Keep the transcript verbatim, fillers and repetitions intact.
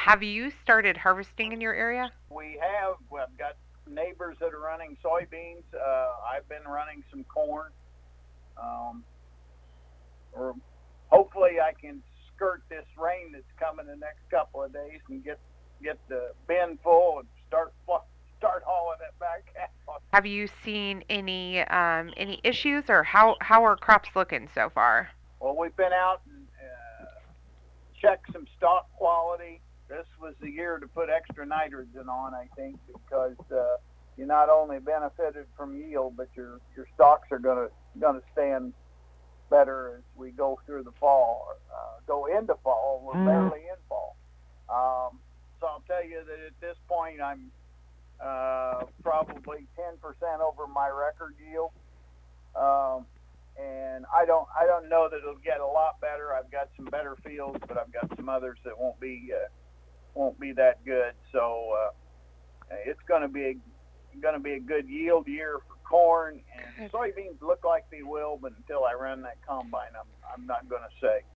Have you started harvesting in your area? We have. Well, I've got neighbors that are running soybeans. Uh, I've been running some corn. Um, or hopefully I can skirt this rain that's coming the next couple of days and get get the bin full and start start hauling it back out. Have you seen any um, any issues, or how how are crops looking so far? Well, we've been out and uh, checked some stock quality. This was the year to put extra nitrogen on, I think, because uh, you not only benefited from yield, but your your stocks are gonna gonna stand better as we go through the fall, uh, go into fall. We're mm. barely in fall. Um, so I'll tell you that at this point, I'm uh, probably ten percent over my record yield. Um, and I don't, I don't know that it'll get a lot better. I've got some better fields, but I've got some others that won't be, uh, won't be that good. So uh, it's going to be a, going to be a good yield year for corn, and soybeans look like they will, but until I run that combine, I'm I'm not going to say.